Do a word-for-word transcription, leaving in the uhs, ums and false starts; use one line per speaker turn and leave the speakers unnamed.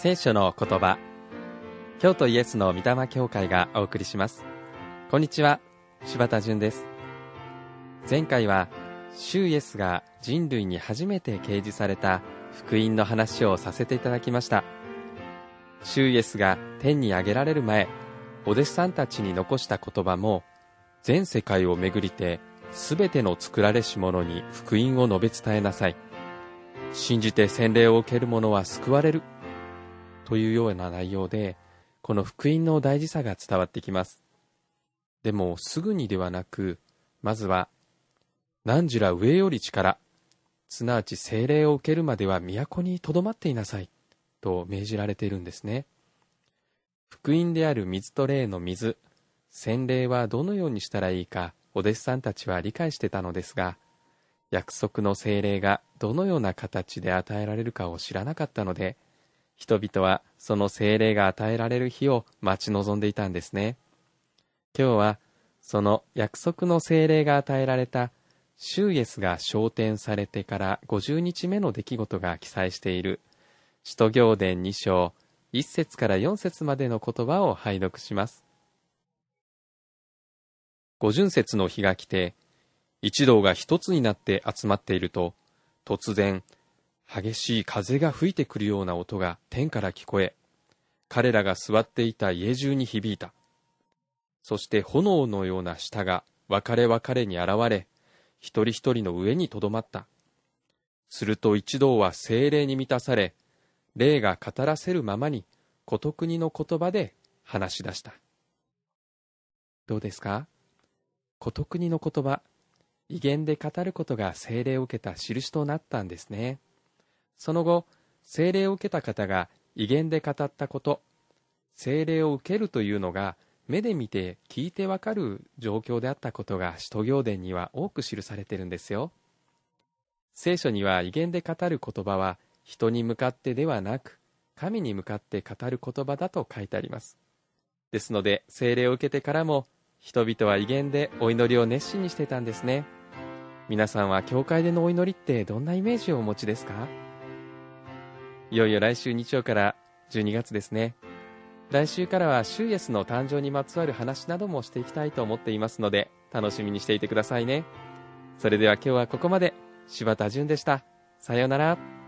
聖書の言葉、京都イエスの御霊教会がお送りします。こんにちは、柴田純です。前回は主イエスが人類に初めて掲示された福音の話をさせていただきました。主イエスが天に上げられる前、お弟子さんたちに残した言葉も、全世界を巡りてすべての作られし者に福音を述べ伝えなさい。信じて洗礼を受ける者は救われる。というような内容で、この福音の大事さが伝わってきます。でもすぐにではなく、まずは何時ら上より力、すなわち聖霊を受けるまでは都にとどまっていなさいと命じられているんですね。福音である水と霊の水、洗礼はどのようにしたらいいか、お弟子さんたちは理解してたのですが、約束の聖霊がどのような形で与えられるかを知らなかったので、人々はその聖霊が与えられる日を待ち望んでいたんですね。今日はその約束の聖霊が与えられた主イエスが昇天されてからごじゅうにちめの出来事が記載している使徒行伝に章いっ節からよん節までの言葉を拝読します。五旬節の日が来て、一同が一つになって集まっていると、突然激しい風が吹いてくるような音が天から聞こえ、彼らが座っていた家中に響いた。そして炎のような舌が分かれ分かれに現れ、一人一人の上にとどまった。すると一同は聖霊に満たされ、霊が語らせるままに殊国の言葉で話し出した。どうですか？殊国の言葉、異言で語ることが聖霊を受けた印となったんですね。その後、聖霊を受けた方が異言で語ったこと、聖霊を受けるというのが目で見て聞いてわかる状況であったことが使徒行伝には多く記されているんですよ。聖書には異言で語る言葉は人に向かってではなく、神に向かって語る言葉だと書いてあります。ですので、聖霊を受けてからも人々は異言でお祈りを熱心にしていたんですね。皆さんは教会でのお祈りってどんなイメージをお持ちですか？いよいよ来週日曜からじゅうにがつですね。来週からは主イエスの誕生にまつわる話などもしていきたいと思っていますので、楽しみにしていてくださいね。それでは今日はここまで。柴田純でした。さようなら。